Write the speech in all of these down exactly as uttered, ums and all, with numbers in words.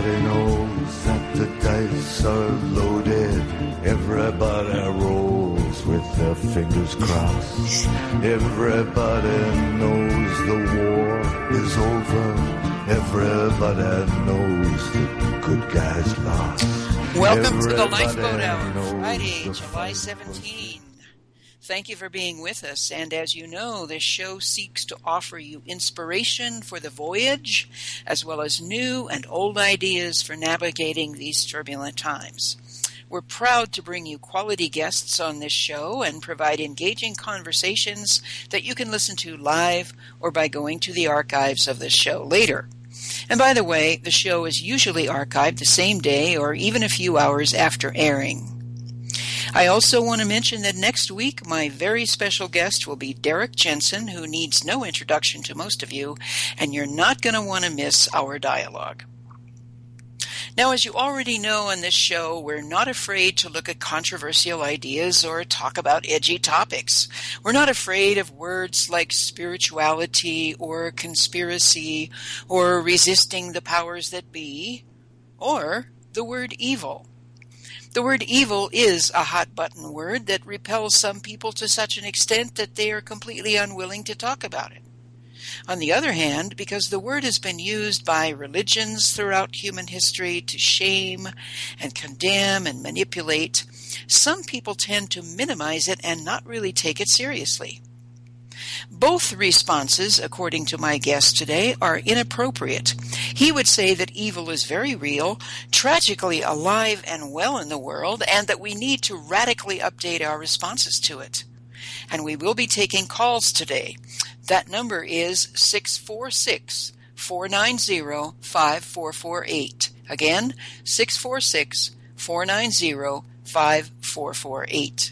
Everybody knows that the dice are loaded. Everybody rolls with their fingers crossed. Everybody knows the war is over. Everybody knows the good guys lost. Welcome Everybody to the Lifeboat Hour, Friday, July seventeenth. Thank you for being with us, and as you know, this show seeks to offer you inspiration for the voyage, as well as new and old ideas for navigating these turbulent times. We're proud to bring you quality guests on this show and provide engaging conversations that you can listen to live or by going to the archives of this show later. And by the way, the show is usually archived the same day or even a few hours after airing. I also want to mention that next week, my very special guest will be Derrick Jensen, who needs no introduction to most of you, and you're not going to want to miss our dialogue. Now, as you already know on this show, we're not afraid to look at controversial ideas or talk about edgy topics. We're not afraid of words like spirituality or conspiracy or resisting the powers that be or the word evil. The word evil is a hot-button word that repels some people to such an extent that they are completely unwilling to talk about it. On the other hand, because the word has been used by religions throughout human history to shame and condemn and manipulate, some people tend to minimize it and not really take it seriously. Both responses, according to my guest today, are inappropriate. He would say that evil is very real, tragically alive and well in the world, and that we need to radically update our responses to it. And we will be taking calls today. That number is six four six, four nine zero, five four four eight. Again, six four six, four nine zero, five four four eight.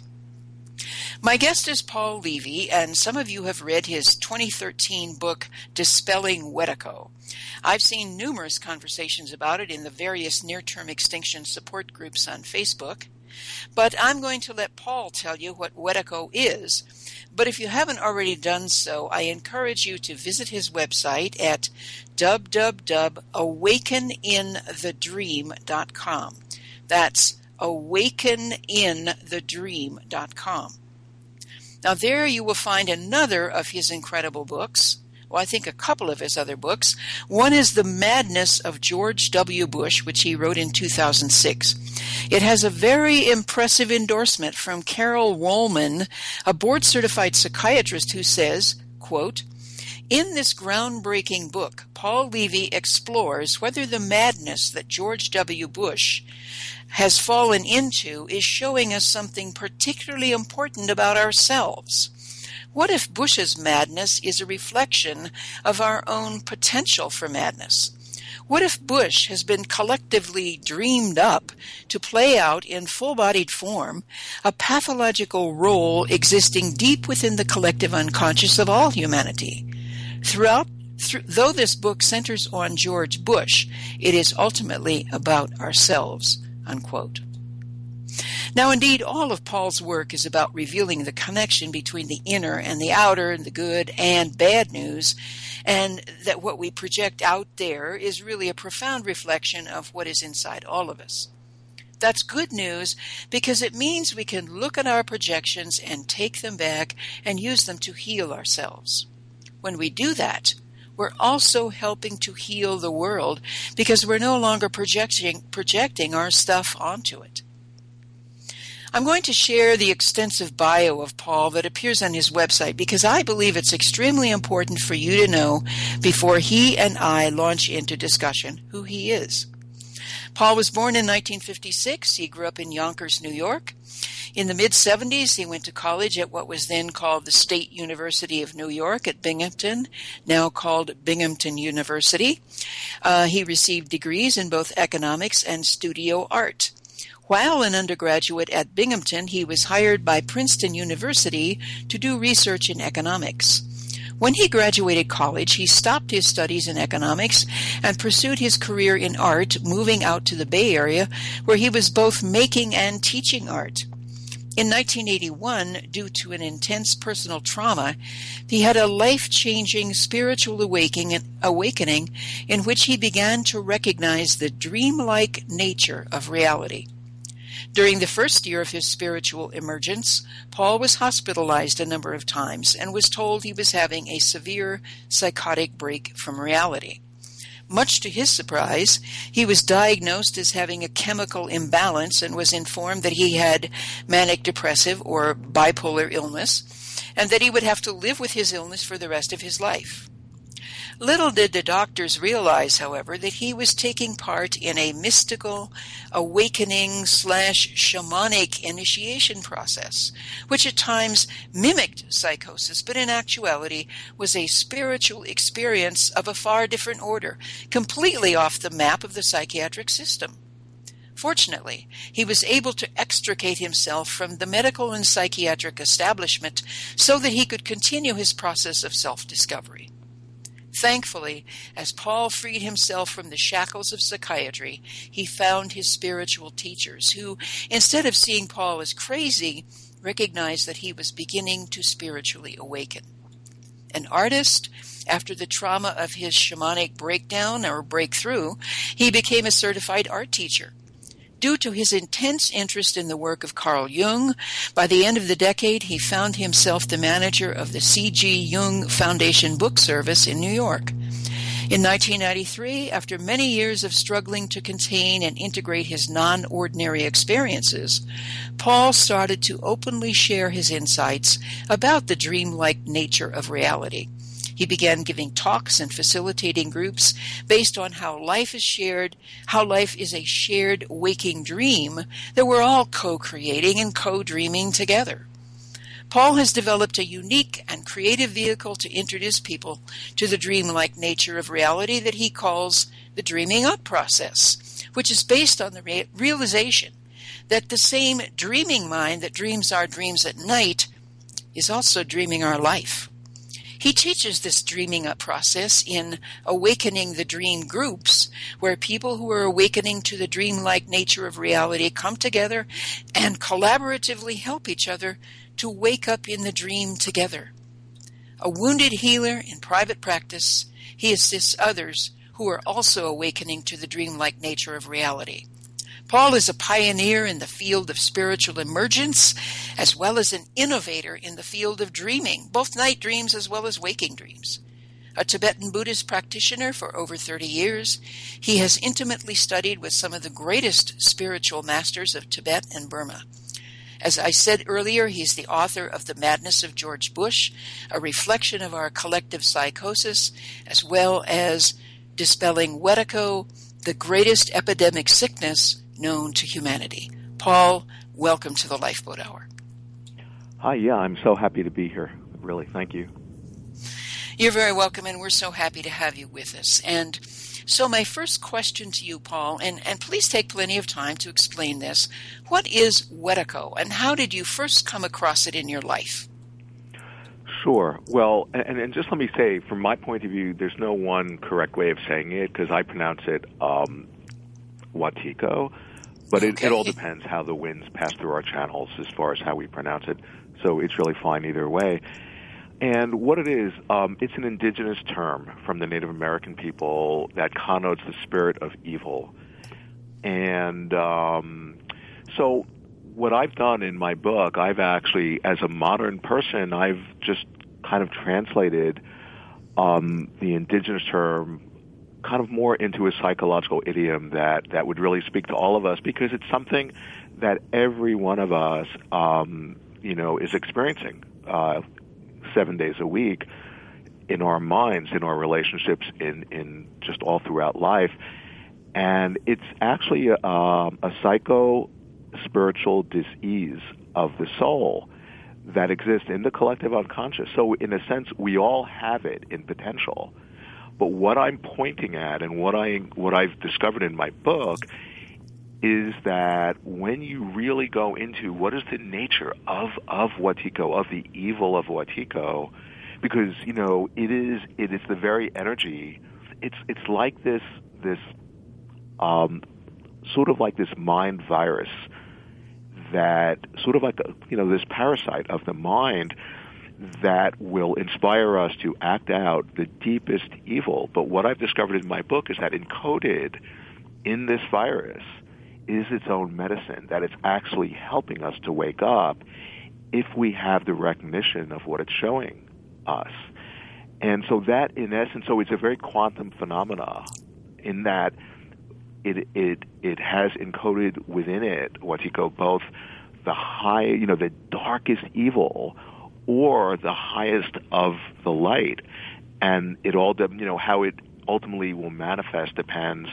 My guest is Paul Levy, and some of you have read his twenty thirteen book, Dispelling Wetiko. I've seen numerous conversations about it in the various near-term extinction support groups on Facebook, but I'm going to let Paul tell you what Wetiko is. But if you haven't already done so, I encourage you to visit his website at w w w dot awaken in the dream dot com. That's awaken in the dream dot com. Now there you will find another of his incredible books. Well, I think a couple of his other books. One is The Madness of George W. Bush, which he wrote in two thousand six. It has a very impressive endorsement from Carol Wollman, a board-certified psychiatrist who says, quote, "In this groundbreaking book, Paul Levy explores whether the madness that George W. Bush has fallen into is showing us something particularly important about ourselves. What if Bush's madness is a reflection of our own potential for madness? What if Bush has been collectively dreamed up to play out in full-bodied form a pathological role existing deep within the collective unconscious of all humanity? Throughout, th- though this book centers on George Bush, it is ultimately about ourselves." Unquote. Now, indeed, all of Paul's work is about revealing the connection between the inner and the outer, and the good and bad news, and that what we project out there is really a profound reflection of what is inside all of us. That's good news because it means we can look at our projections and take them back and use them to heal ourselves. When we do that, we're also helping to heal the world because we're no longer projecting, projecting our stuff onto it. I'm going to share the extensive bio of Paul that appears on his website because I believe it's extremely important for you to know before he and I launch into discussion who he is. Paul was born in nineteen fifty-six. He grew up in Yonkers, New York. In the mid-seventies, he went to college at what was then called the State University of New York at Binghamton, now called Binghamton University. Uh, he received degrees in both economics and studio art. While an undergraduate at Binghamton, he was hired by Princeton University to do research in economics. When he graduated college, he stopped his studies in economics and pursued his career in art, moving out to the Bay Area, where he was both making and teaching art. In nineteen eighty-one, due to an intense personal trauma, he had a life-changing spiritual awakening in which he began to recognize the dreamlike nature of reality. During the first year of his spiritual emergence, Paul was hospitalized a number of times and was told he was having a severe psychotic break from reality. Much to his surprise, he was diagnosed as having a chemical imbalance and was informed that he had manic depressive or bipolar illness and that he would have to live with his illness for the rest of his life. Little did the doctors realize, however, that he was taking part in a mystical, awakening slash shamanic initiation process, which at times mimicked psychosis, but in actuality was a spiritual experience of a far different order, completely off the map of the psychiatric system. Fortunately, he was able to extricate himself from the medical and psychiatric establishment so that he could continue his process of self-discovery. Thankfully, as Paul freed himself from the shackles of psychiatry, he found his spiritual teachers who, instead of seeing Paul as crazy, recognized that he was beginning to spiritually awaken. An artist, after the trauma of his shamanic breakdown or breakthrough, he became a certified art teacher. Due to his intense interest in the work of Carl Jung, by the end of the decade, he found himself the manager of the C G Jung Foundation Book Service in New York. In nineteen ninety-three, after many years of struggling to contain and integrate his non-ordinary experiences, Paul started to openly share his insights about the dreamlike nature of reality. He began giving talks and facilitating groups based on how life is shared, how life is a shared waking dream that we're all co-creating and co-dreaming together. Paul has developed a unique and creative vehicle to introduce people to the dreamlike nature of reality that he calls the dreaming up process, which is based on the re- realization that the same dreaming mind that dreams our dreams at night is also dreaming our life. He teaches this dreaming up process in Awakening the Dream groups, where people who are awakening to the dreamlike nature of reality come together and collaboratively help each other to wake up in the dream together. A wounded healer in private practice, he assists others who are also awakening to the dreamlike nature of reality. Paul is a pioneer in the field of spiritual emergence, as well as an innovator in the field of dreaming, both night dreams as well as waking dreams. A Tibetan Buddhist practitioner for over thirty years, he has intimately studied with some of the greatest spiritual masters of Tibet and Burma. As I said earlier, he's the author of The Madness of George Bush, a reflection of our collective psychosis, as well as Dispelling Wetiko, the greatest epidemic sickness known to humanity. Paul, welcome to the Lifeboat Hour. Hi, yeah, I'm so happy to be here. Really, thank you. You're very welcome, and we're so happy to have you with us. And so my first question to you, Paul, and, and please take plenty of time to explain this. What is Wetiko, and how did you first come across it in your life? Sure. Well, and, and just let me say, from my point of view, there's no one correct way of saying it, because I pronounce it um, Wetiko, but it, okay. it all depends how the winds pass through our channels as far as how we pronounce it, so it's really fine either way. And what it is, um, it's an indigenous term from the Native American people that connotes the spirit of evil. And um, so what I've done in my book, I've actually, as a modern person, I've just kind of translated um, the indigenous term kind of more into a psychological idiom that, that would really speak to all of us, because it's something that every one of us, um, you know, is experiencing uh, seven days a week in our minds, in our relationships, in, in just all throughout life. And it's actually a, um, a psycho-spiritual disease of the soul that exists in the collective unconscious. So in a sense, we all have it in potential. But what I'm pointing at, and what I what I've discovered in my book, is that when you really go into what is the nature of of Wetiko, of the evil of Wetiko, because you know it is it is the very energy. It's it's like this this um, sort of like this mind virus that sort of like, a, you know, this parasite of the mind that will inspire us to act out the deepest evil. But what I've discovered in my book is that encoded in this virus is its own medicine, that it's actually helping us to wake up if we have the recognition of what it's showing us. And so that, in essence, so it's a very quantum phenomena in that it it it has encoded within it, Wetiko, both the high, you know, the darkest evil or the highest of the light. And it all, you know, how it ultimately will manifest depends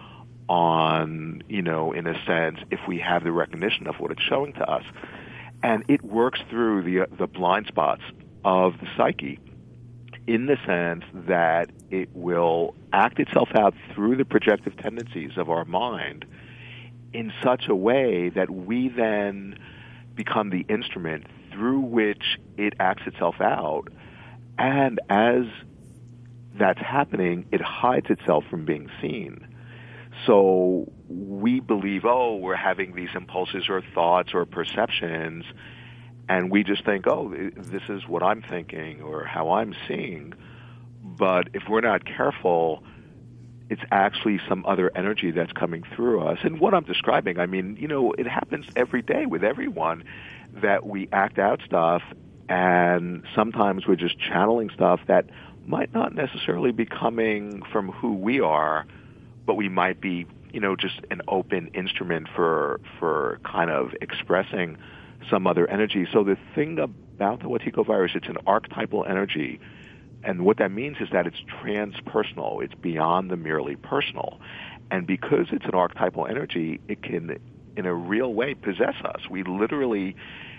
on, you know, in a sense, if we have the recognition of what it's showing to us. And it works through the the blind spots of the psyche in the sense that it will act itself out through the projective tendencies of our mind in such a way that we then become the instrument through which it acts itself out. And as that's happening, it hides itself from being seen. So we believe, oh, we're having these impulses or thoughts or perceptions, and we just think, oh, this is what I'm thinking or how I'm seeing. But if we're not careful, it's actually some other energy that's coming through us. And what I'm describing, I mean, you know, it happens every day with everyone that we act out stuff, and sometimes we're just channeling stuff that might not necessarily be coming from who we are, but we might be, you know, just an open instrument for for kind of expressing some other energy. So the thing about the Wetiko virus, it's an archetypal energy, and what that means is that it's transpersonal. It's beyond the merely personal. And because it's an archetypal energy, it can, in a real way, possess us. We literally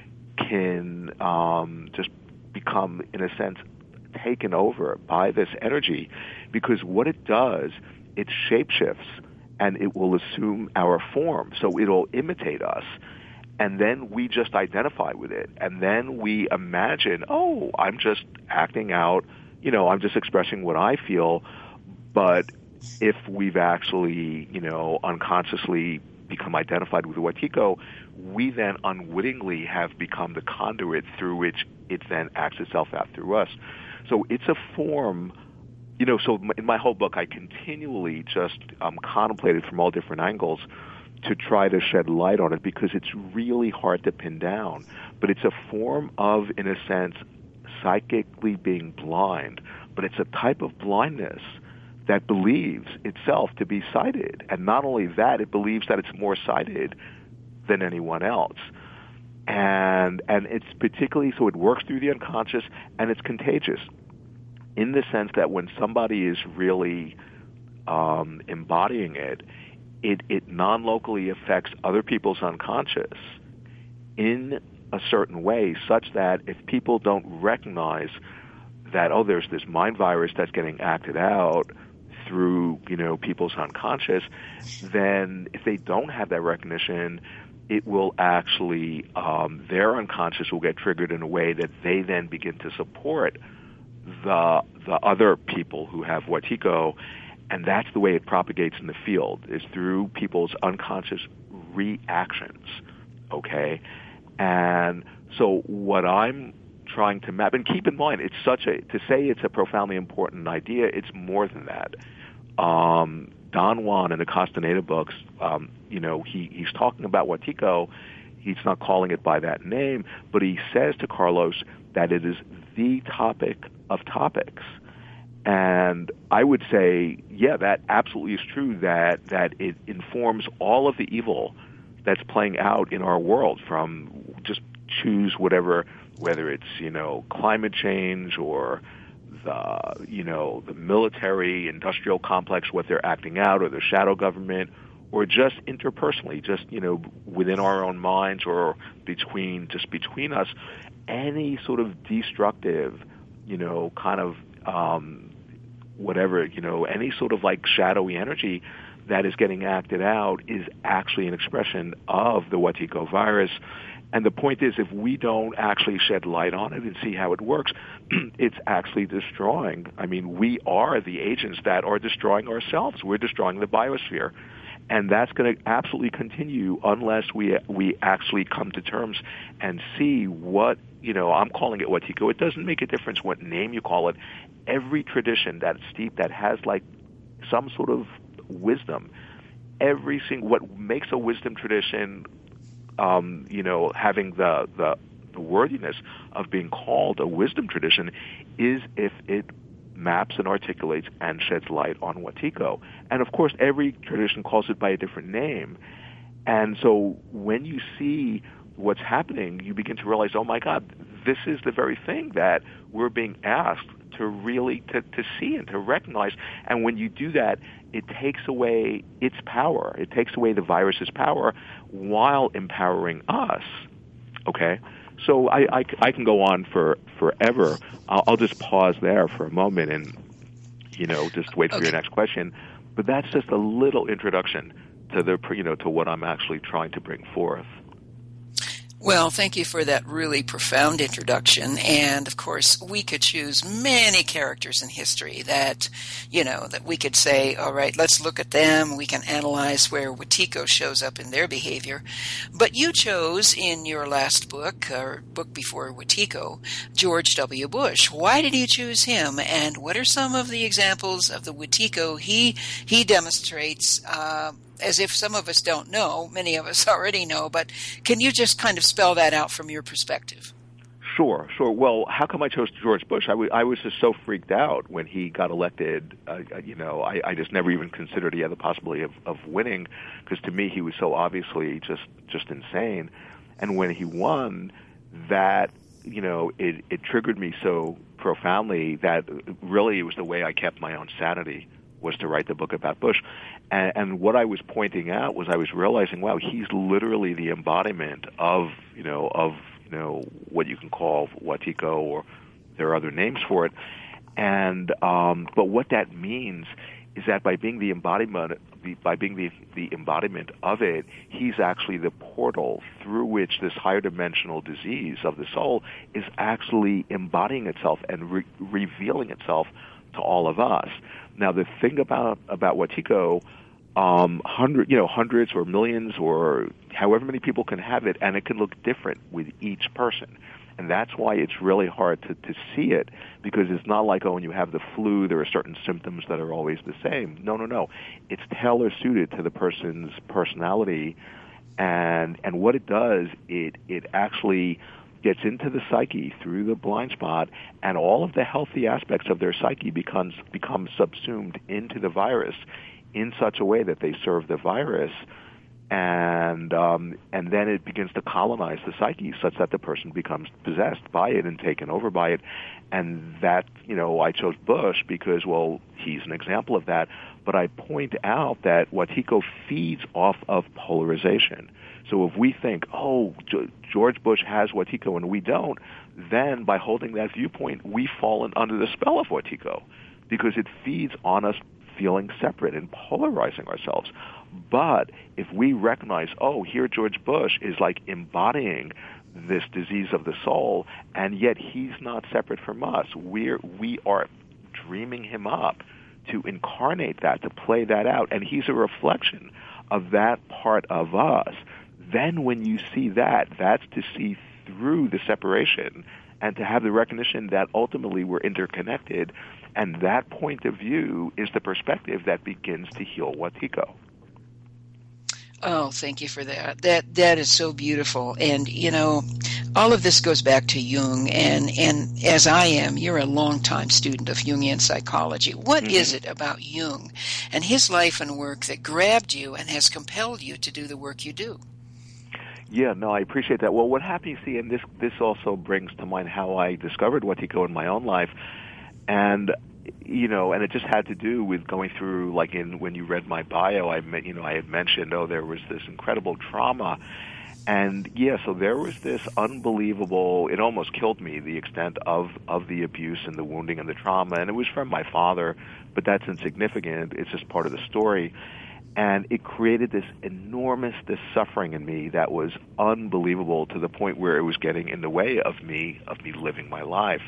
can um, just become, in a sense, taken over by this energy, because what it does, it shapeshifts and it will assume our form. So it'll imitate us. And then we just identify with it. And then we imagine, oh, I'm just acting out, you know, I'm just expressing what I feel. But if we've actually, you know, unconsciously become identified with the Wetiko, we then unwittingly have become the conduit through which it then acts itself out through us. So it's a form, you know, so in my whole book, I continually just um, contemplated from all different angles to try to shed light on it, because it's really hard to pin down. But it's a form of, in a sense, psychically being blind. But it's a type of blindness that believes itself to be sighted. And not only that, it believes that it's more sighted than anyone else. And and it's particularly, so it works through the unconscious, and it's contagious in the sense that when somebody is really um, embodying it, it, it non-locally affects other people's unconscious in a certain way, such that if people don't recognize that, oh, there's this mind virus that's getting acted out through, you know, people's unconscious, then if they don't have that recognition, it will actually, um, their unconscious will get triggered in a way that they then begin to support the the other people who have Wetiko, and that's the way it propagates in the field, is through people's unconscious reactions, okay? And so what I'm trying to map, and keep in mind, it's such a, to say it's a profoundly important idea, it's more than that. Um, Don Juan in the Castaneda books, um, you know, he, he's talking about Wetiko. He's not calling it by that name, but he says to Carlos that it is the topic of topics. And I would say, yeah, that absolutely is true, that, that it informs all of the evil that's playing out in our world, from just choose whatever, whether it's, you know, climate change or the, you know, the military industrial complex, what they're acting out, or the shadow government, or just interpersonally, just, you know, within our own minds or between, just between us, any sort of destructive, you know, kind of, um, whatever, you know, any sort of like shadowy energy that is getting acted out is actually an expression of the Wetiko virus. And the point is, if we don't actually shed light on it and see how it works, it's actually destroying. I mean, we are the agents that are destroying ourselves. We're destroying the biosphere. And that's going to absolutely continue unless we we actually come to terms and see what, you know, I'm calling it Wetiko. It doesn't make a difference what name you call it. Every tradition that's steeped, that has like some sort of wisdom, every single, what makes a wisdom tradition, um, you know, having the, the the worthiness of being called a wisdom tradition is if it maps and articulates and sheds light on Wetiko. And of course, every tradition calls it by a different name. And so when you see what's happening, you begin to realize, oh my God, this is the very thing that we're being asked to really to, to see and to recognize. And when you do that, it takes away its power. It takes away the virus's power while empowering us. Okay? So I, I, I can go on for forever. I'll, I'll just pause there for a moment and, you know, just wait for okay. your next question. But that's just a little introduction to the, you know, to what I'm actually trying to bring forth. Well, thank you for that really profound introduction. And, of course, we could choose many characters in history that, you know, that we could say, all right, let's look at them. We can analyze where Wetiko shows up in their behavior. But you chose in your last book, or book before Wetiko, George W. Bush. Why did you choose him? And what are some of the examples of the Wetiko he, he demonstrates, uh, as if some of us don't know, many of us already know, but can you just kind of spell that out from your perspective? Sure, sure. Well, how come I chose George Bush? I, w- I was just so freaked out when he got elected. Uh, you know, I, I just never even considered he had the possibility of, of winning, because to me he was so obviously just, just insane. And when he won, that, you know, it, it triggered me so profoundly that really it was the way I kept my own sanity, was to write the book about Bush. And, and what I was pointing out was I was realizing, wow, he's literally the embodiment of, you know, of, you know, what you can call Wetiko, or there are other names for it. And, um, but what that means is that by being the embodiment, by being the, the embodiment of it, he's actually the portal through which this higher dimensional disease of the soul is actually embodying itself and re- revealing itself to all of us. Now, the thing about about Wetiko, um, hundred, you know, hundreds or millions or however many people can have it, and it can look different with each person, and that's why it's really hard to, to see it, because it's not like, oh, when you have the flu, there are certain symptoms that are always the same. No, no, no. It's tailor suited to the person's personality, and and what it does, it it actually gets into the psyche through the blind spot, and all of the healthy aspects of their psyche becomes become subsumed into the virus in such a way that they serve the virus, and um, and then it begins to colonize the psyche such that the person becomes possessed by it and taken over by it. And that, you know, I chose Bush because, well, he's an example of that, but I point out that Wetiko feeds off of polarization. So if we think, oh, George Bush has Wetiko and we don't, then by holding that viewpoint, we've fallen under the spell of Wetiko, because it feeds on us feeling separate and polarizing ourselves. But if we recognize, oh, here George Bush is like embodying this disease of the soul, and yet he's not separate from us. We're, we are dreaming him up to incarnate that, to play that out, and he's a reflection of that part of us. Then when you see that, that's to see through the separation and to have the recognition that ultimately we're interconnected, and that point of view is the perspective that begins to heal Wetiko. Oh, thank you for that. That that is so beautiful. And, you know, all of this goes back to Jung, and, and as I am, you're a longtime student of Jungian psychology. What mm-hmm. is it about Jung and his life and work that grabbed you and has compelled you to do the work you do? Yeah, no, I appreciate that. Well, what happened, you see, and this this also brings to mind how I discovered Wetiko in my own life, and you know, and it just had to do with going through, like, in when you read my bio, I you know I had mentioned, oh, there was this incredible trauma, and yeah, so there was this unbelievable. It almost killed me, the extent of of the abuse and the wounding and the trauma, and it was from my father, but that's insignificant. It's just part of the story. And it created this enormous this suffering in me that was unbelievable, to the point where it was getting in the way of me, of me living my life.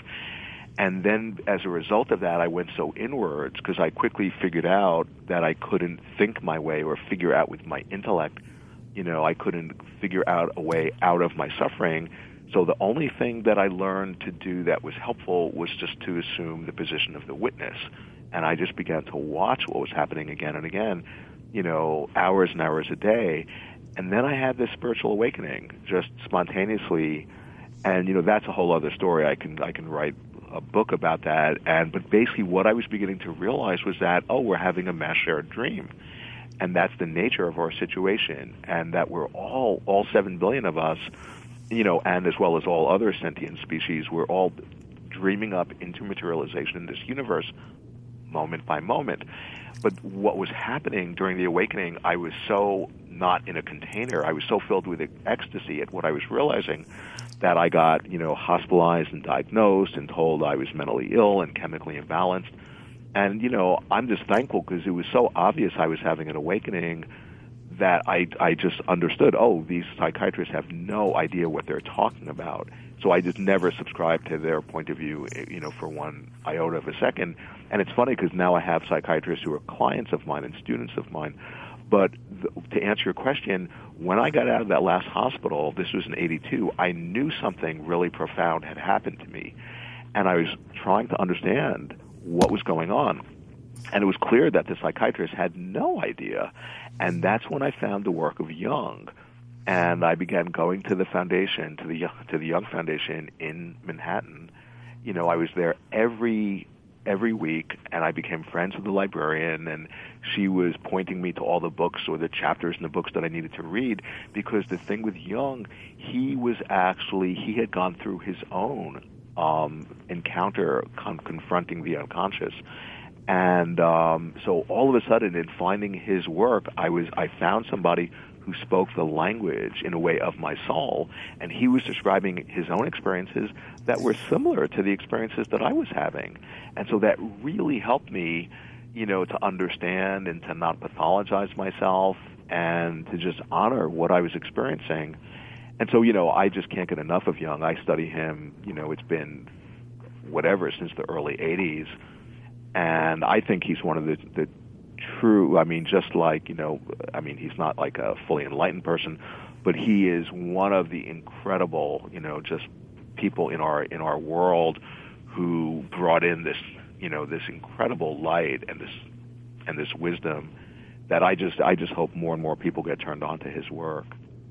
And then as a result of that, I went so inwards, because I quickly figured out that I couldn't think my way or figure out with my intellect. You know, I couldn't figure out a way out of my suffering. So the only thing that I learned to do that was helpful was just to assume the position of the witness. And I just began to watch what was happening again and again, you know, hours and hours a day. And then I had this spiritual awakening just spontaneously. And, you know, that's a whole other story. I can I can write a book about that. And but basically what I was beginning to realize was that, oh, we're having a mass shared dream. And that's the nature of our situation. And that we're all, all seven billion of us, you know, and as well as all other sentient species, we're all dreaming up into materialization in this universe moment by moment. But what was happening during the awakening, I was so not in a container. I was so filled with ecstasy at what I was realizing that I got, you know, hospitalized and diagnosed and told I was mentally ill and chemically imbalanced. And, you know, I'm just thankful, because it was so obvious I was having an awakening that I, I just understood, oh, these psychiatrists have no idea what they're talking about. So I just never subscribed to their point of view, you know, for one iota of a second. And it's funny, because now I have psychiatrists who are clients of mine and students of mine. But th- to answer your question, when I got out of that last hospital, this was in eighty-two, I knew something really profound had happened to me. And I was trying to understand what was going on. And it was clear that the psychiatrist had no idea. And that's when I found the work of Jung. And I began going to the foundation, to the to the Jung Foundation in Manhattan. You know, I was there every every week, and I became friends with the librarian, and she was pointing me to all the books or the chapters in the books that I needed to read, because the thing with Jung, he was actually, he had gone through his own um, encounter con- confronting the unconscious. And um, so all of a sudden, in finding his work, I was I found somebody who spoke the language in a way of my soul, and he was describing his own experiences that were similar to the experiences that I was having. And so that really helped me, you know, to understand and to not pathologize myself and to just honor what I was experiencing. And so, you know, I just can't get enough of Jung. I study him, you know, it's been whatever, since the early eighties. And I think he's one of the, the true, I mean, just like, you know, I mean, he's not like a fully enlightened person, but he is one of the incredible, you know, just people in our in our world who brought in this, you know, this incredible light and this and this wisdom that I just I just hope more and more people get turned on to his work.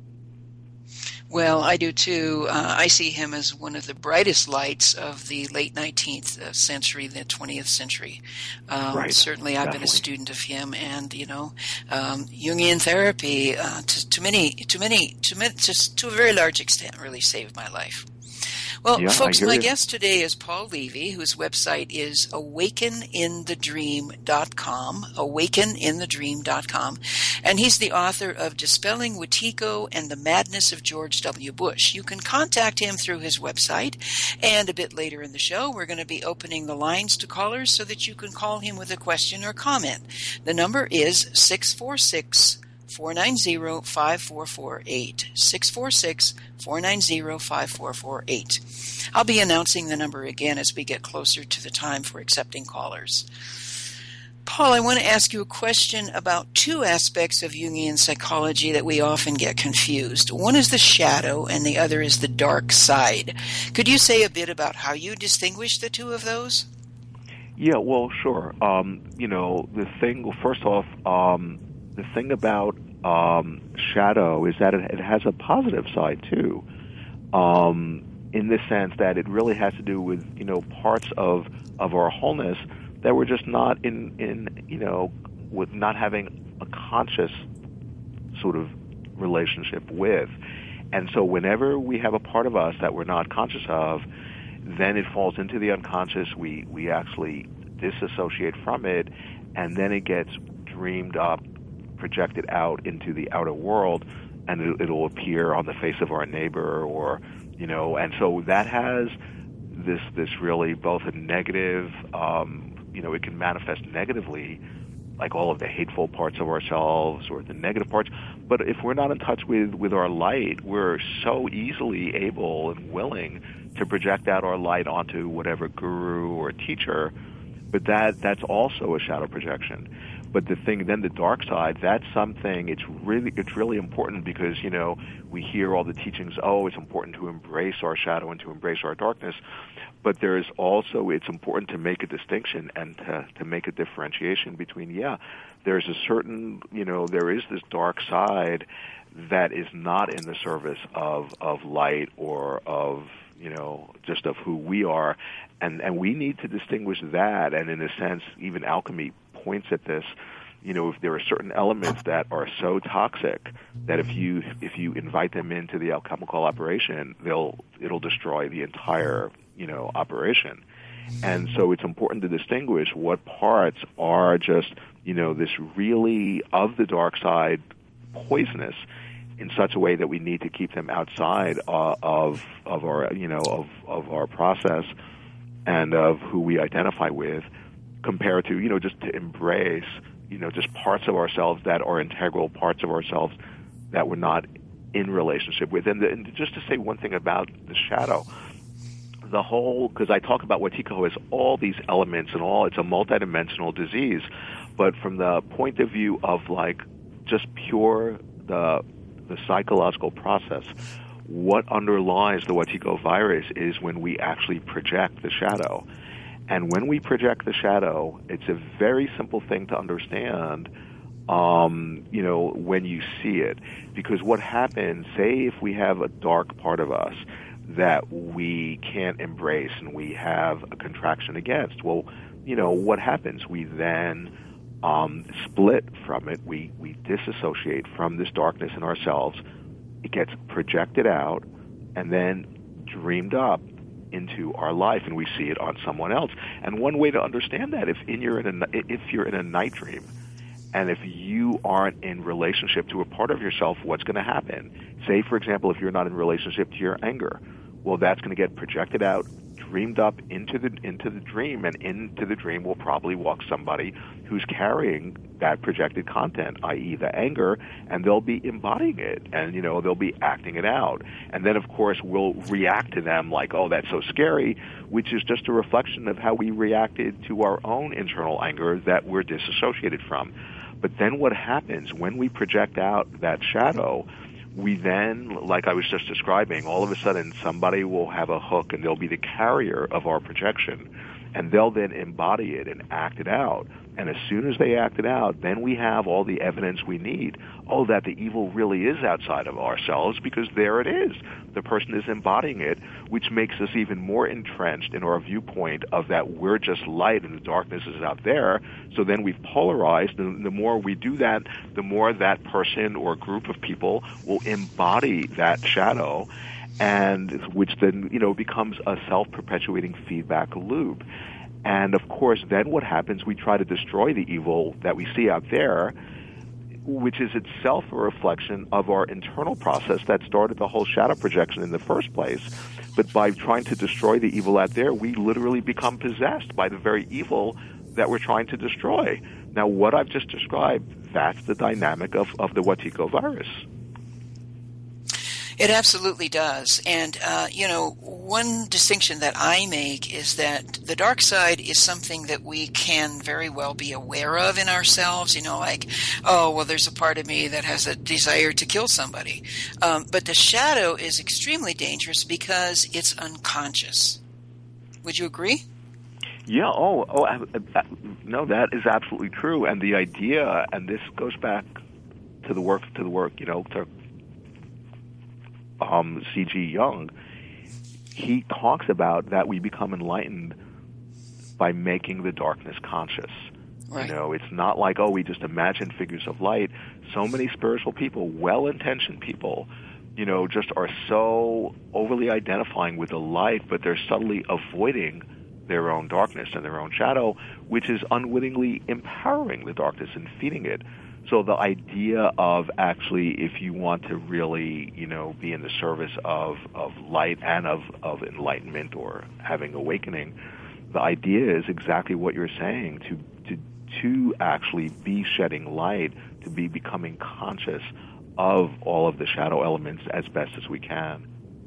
Well, I do too. Uh, I see him as one of the brightest lights of the late nineteenth century, the twentieth century. Um, right. Certainly, I've Definitely. been a student of him, and you know, um, Jungian therapy uh, to, to many, to many, to many, just to a very large extent, really saved my life. Well, yeah, folks, my you. guest today is Paul Levy, whose website is awaken in the dream dot com, awaken in the dream dot com, and he's the author of Dispelling Wetiko and the Madness of George W. Bush. You can contact him through his website, and a bit later in the show, we're going to be opening the lines to callers so that you can call him with a question or comment. The number is six four six, four nine zero, five four four eight, six four six, four nine zero, five four four eight. I'll be announcing the number again as we get closer to the time for accepting callers. Paul, I want to ask you a question about two aspects of Jungian psychology that we often get confused. One is the shadow and the other is the dark side. Could you say a bit about how you distinguish the two of those? Yeah, well, sure. Um, you know, the thing, well, first off, um, the thing about um, shadow is that it, it has a positive side too, um, in the sense that it really has to do with, you know, parts of, of our wholeness that we're just not in, in, you know, with not having a conscious sort of relationship with. And so whenever we have a part of us that we're not conscious of, then it falls into the unconscious. We, we actually disassociate from it, and then it gets dreamed up, projected out into the outer world, and it, it'll appear on the face of our neighbor, or, you know, and so that has this this really both a negative, um, you know, it can manifest negatively like all of the hateful parts of ourselves or the negative parts. But if we're not in touch with, with our light, we're so easily able and willing to project out our light onto whatever guru or teacher. But that that's also a shadow projection. But the thing, then the dark side, that's something, it's really it's really important because, you know, we hear all the teachings, oh, it's important to embrace our shadow and to embrace our darkness. But there is also, it's important to make a distinction and to, to make a differentiation between, yeah, there's a certain, you know, there is this dark side that is not in the service of, of light or of, you know, just of who we are. And, and we need to distinguish that. And in a sense, even alchemy points at this. You know, if there are certain elements that are so toxic that if you if you invite them into the alchemical operation, they'll it'll destroy the entire, you know, operation. And so it's important to distinguish what parts are just, you know, this really of the dark side poisonous in such a way that we need to keep them outside uh, of of our, you know, of of our process and of who we identify with, compared to, you know, just to embrace, you know, just parts of ourselves that are integral parts of ourselves that we're not in relationship with. And, the, and just to say one thing about the shadow, the whole, because I talk about Wetiko as all these elements and all, it's a multidimensional disease, but from the point of view of like just pure the the psychological process, what underlies the Wetiko virus is when we actually project the shadow. And when we project the shadow, it's a very simple thing to understand, um, you know, when you see it. Because what happens, say if we have a dark part of us that we can't embrace and we have a contraction against, well, you know, what happens? We then um, split from it. We, we disassociate from this darkness in ourselves. It gets projected out and then dreamed up into our life, and we see it on someone else. And one way to understand that, if in you're in a if you're in a night dream, and if you aren't in relationship to a part of yourself, what's going to happen? Say, for example, if you're not in relationship to your anger, well, that's going to get projected out, dreamed up into the into the dream, and into the dream will probably walk somebody who's carrying that projected content, that is the anger, and they'll be embodying it, and, you know, they'll be acting it out. And then, of course, we'll react to them like, oh, that's so scary, which is just a reflection of how we reacted to our own internal anger that we're disassociated from. But then what happens when we project out that shadow, we then, like I was just describing, all of a sudden somebody will have a hook and they'll be the carrier of our projection, and they'll then embody it and act it out. And as soon as they act it out, then we have all the evidence we need, oh, that the evil really is outside of ourselves, because there it is. The person is embodying it, which makes us even more entrenched in our viewpoint of that we're just light and the darkness is out there. So then we've polarized, and the more we do that, the more that person or group of people will embody that shadow, and which then, you know, becomes a self-perpetuating feedback loop. And, of course, then what happens, we try to destroy the evil that we see out there, which is itself a reflection of our internal process that started the whole shadow projection in the first place. But by trying to destroy the evil out there, we literally become possessed by the very evil that we're trying to destroy. Now, what I've just described, that's the dynamic of, of the Wetiko virus. It absolutely does. And, uh, you know, one distinction that I make is that the dark side is something that we can very well be aware of in ourselves, you know, like, oh, well, there's a part of me that has a desire to kill somebody. Um, but the shadow is extremely dangerous because it's unconscious. Would you agree? Yeah, oh, oh, I, I, no, that is absolutely true. And the idea, and this goes back to the work, to the work, you know, to Um, C G Jung, he talks about that we become enlightened by making the darkness conscious. Right. You know, it's not like, oh, we just imagine figures of light. So many spiritual people, well-intentioned people, you know, just are so overly identifying with the light, but they're subtly avoiding their own darkness and their own shadow, which is unwittingly empowering the darkness and feeding it. So the idea of actually, if you want to really, you know, be in the service of, of light and of, of enlightenment or having awakening, the idea is exactly what you're saying, to, to to actually be shedding light, to be becoming conscious of all of the shadow elements as best as we can.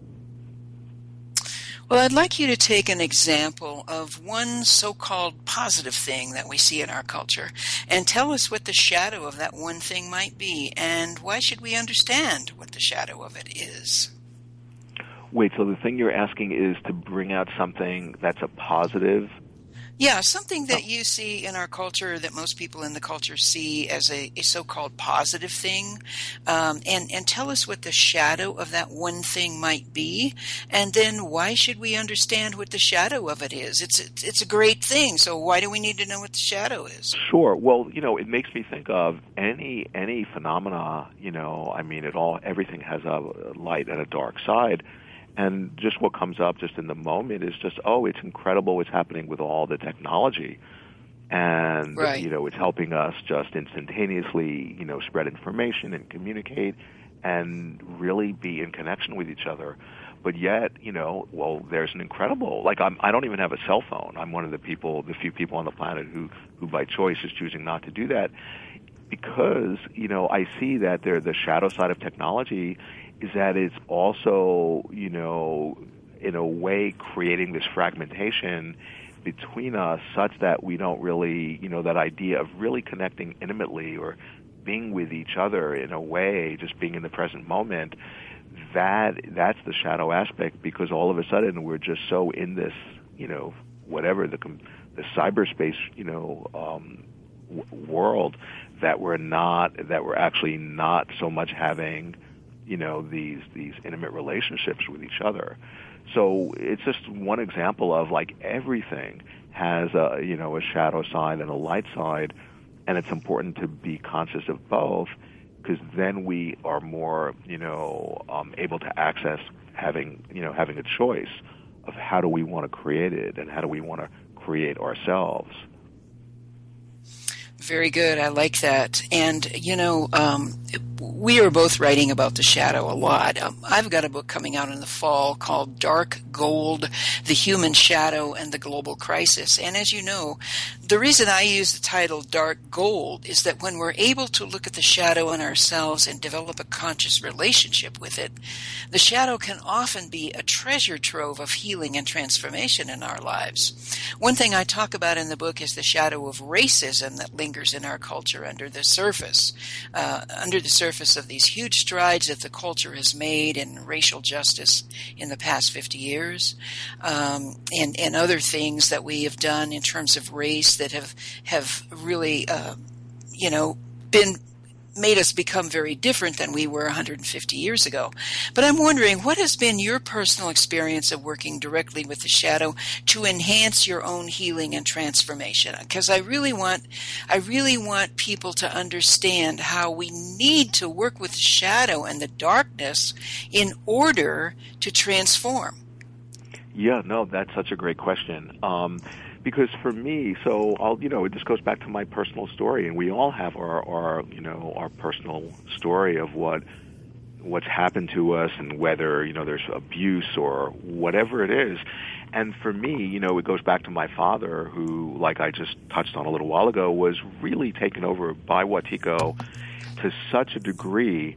Well, I'd like you to take an example of one so-called positive thing that we see in our culture and tell us what the shadow of that one thing might be, and why should we understand what the shadow of it is? Wait, so the thing you're asking is to bring out something that's a positive? Yeah, something that you see in our culture that most people in the culture see as a, a so-called positive thing, um, and, and tell us what the shadow of that one thing might be, and then why should we understand what the shadow of it is? It's, it's, it's a great thing, so why do we need to know what the shadow is? Sure. Well, you know, it makes me think of any any phenomena, you know, I mean, it all, everything has a light and a dark side. And just what comes up just in the moment is just, oh, it's incredible what's happening with all the technology. And, right. you know, it's helping us just instantaneously, you know, spread information and communicate and really be in connection with each other. But yet, you know, well, there's an incredible, like I'm, I don't even have a cell phone. I'm one of the people, the few people on the planet who, who by choice is choosing not to do that because, you know, I see that there, the shadow side of technology is that it's also, you know, in a way creating this fragmentation between us such that we don't really, you know, that idea of really connecting intimately or being with each other in a way, just being in the present moment, that that's the shadow aspect, because all of a sudden we're just so in this, you know, whatever, the the cyberspace, you know, um, w- world that we're not, that we're actually not so much having, you know, these these intimate relationships with each other. So it's just one example of, like, everything has a, you know, a shadow side and a light side, and it's important to be conscious of both, because then we are more, you know, um, able to access having, you know, having a choice of how do we want to create it and how do we want to create ourselves. Very good. I like that. And, you know, um, we are both writing about the shadow a lot. Um, I've got a book coming out in the fall called Dark Gold, The Human Shadow and the Global Crisis. And as you know, the reason I use the title Dark Gold is that when we're able to look at the shadow in ourselves and develop a conscious relationship with it, the shadow can often be a treasure trove of healing and transformation in our lives. One thing I talk about in the book is the shadow of racism that lingers in our culture under the surface, uh, under the surface of these huge strides that the culture has made in racial justice in the past fifty years, um, and, and other things that we have done in terms of race that have, have really, uh, you know, been made us become very different than we were one hundred fifty years ago. But I'm wondering, what has been your personal experience of working directly with the shadow to enhance your own healing and transformation? Because I really want, I really want people to understand how we need to work with the shadow and the darkness in order to transform. Yeah, no, that's such a great question. Um, Because for me, so I'll, you know, this goes back to my personal story, and we all have our, our, you know, our personal story of what, what's happened to us, and whether, you know, there's abuse or whatever it is. And for me, you know, it goes back to my father, who, like I just touched on a little while ago, was really taken over by Wetiko to such a degree.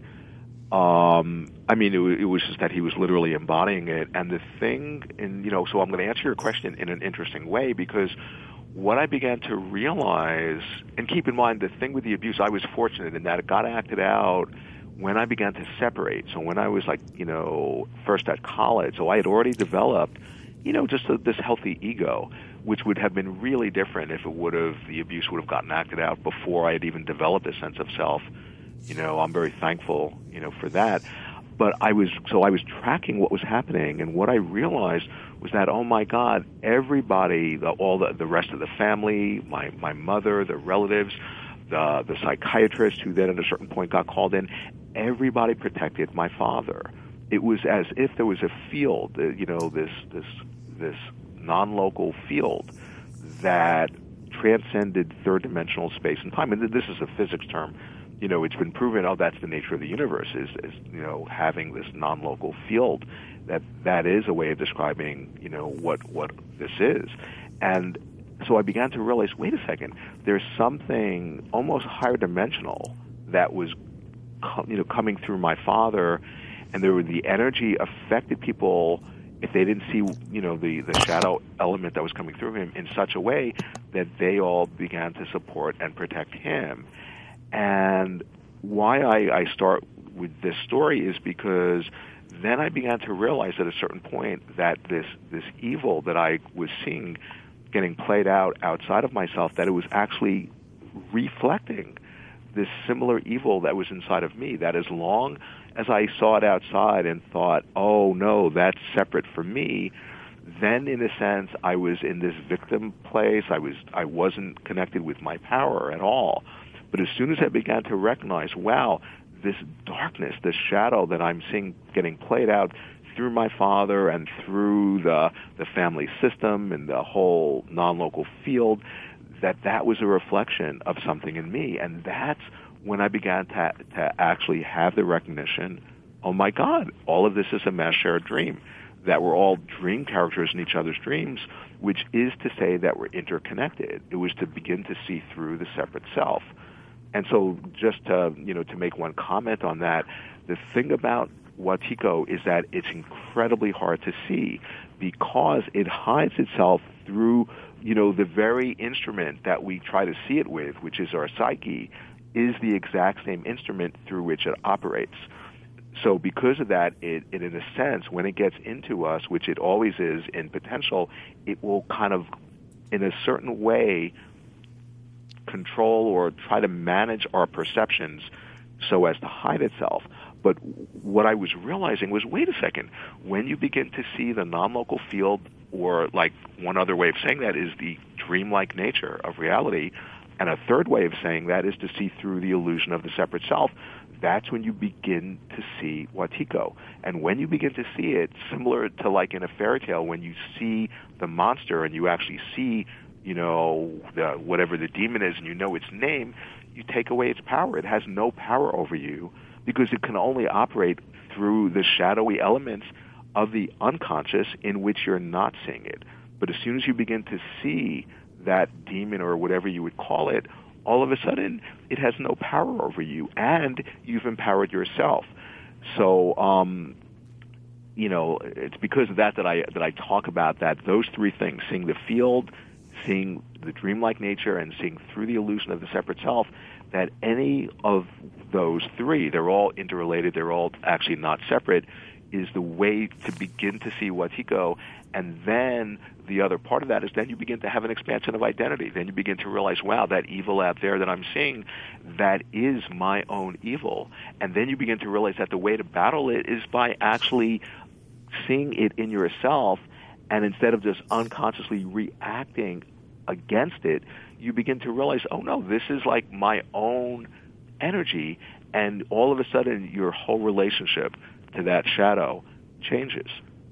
Um, I mean, it, it was just that he was literally embodying it. And the thing, and you know, so I'm going to answer your question in an interesting way, because what I began to realize, and keep in mind, the thing with the abuse, I was fortunate in that it got acted out when I began to separate. So when I was, like, you know, first at college, so I had already developed, you know, just a, this healthy ego, which would have been really different if it would have, the abuse would have gotten acted out before I had even developed a sense of self. You know, I'm very thankful, you know, for that. But I was, so I was tracking what was happening, and what I realized was that, oh my God, everybody, the, all the, the rest of the family, my, my mother, the relatives, the, the psychiatrist who then at a certain point got called in, everybody protected my father. It was as if there was a field, you know, this, this, this non-local field that transcended third-dimensional space and time. And this is a physics term. You know, it's been proven, oh, that's the nature of the universe, is, is, you know, having this non-local field. That that is a way of describing, you know, what, what this is. And so I began to realize, wait a second, there's something almost higher dimensional that was, you know, coming through my father, and there were the energy affected people if they didn't see, you know, the, the shadow element that was coming through him in such a way that they all began to support and protect him. And why I, I start with this story is because then I began to realize at a certain point that this, this evil that I was seeing getting played out outside of myself, that it was actually reflecting this similar evil that was inside of me, that as long as I saw it outside and thought, oh, no, that's separate from me, then in a sense I was in this victim place. I, was, I wasn't connected with my power at all. But as soon as I began to recognize, wow, this darkness, this shadow that I'm seeing getting played out through my father and through the, the family system and the whole non-local field, that that was a reflection of something in me. And that's when I began to, to actually have the recognition, oh my God, all of this is a mass shared dream, that we're all dream characters in each other's dreams, which is to say that we're interconnected. It was to begin to see through the separate self. And so just to, you know, to make one comment on that, the thing about Wetiko is that it's incredibly hard to see because it hides itself through, you know, the very instrument that we try to see it with, which is our psyche, is the exact same instrument through which it operates. So because of that, it, it in a sense, when it gets into us, which it always is in potential, it will kind of, in a certain way, control or try to manage our perceptions so as to hide itself. But what I was realizing was, wait a second, when you begin to see the non-local field, or like one other way of saying that is the dreamlike nature of reality, and a third way of saying that is to see through the illusion of the separate self, that's when you begin to see Wetiko. And when you begin to see it, similar to like in a fairy tale, when you see the monster and you actually see, you know, the, whatever the demon is and you know its name, you take away its power. It has no power over you because it can only operate through the shadowy elements of the unconscious in which you're not seeing it. But as soon as you begin to see that demon or whatever you would call it, all of a sudden it has no power over you, and you've empowered yourself. So, um, you know, it's because of that that I that I talk about that. Those three things: seeing the field, seeing the dreamlike nature, and seeing through the illusion of the separate self. That any of those three, they're all interrelated. They're all actually not separate. Is the way to begin to see Wetiko. And then the other part of that is then you begin to have an expansion of identity. Then you begin to realize, wow, that evil out there that I'm seeing, that is my own evil. And then you begin to realize that the way to battle it is by actually seeing it in yourself, and instead of just unconsciously reacting against it, you begin to realize, oh no, this is like my own energy, and all of a sudden your whole relationship to that shadow changes.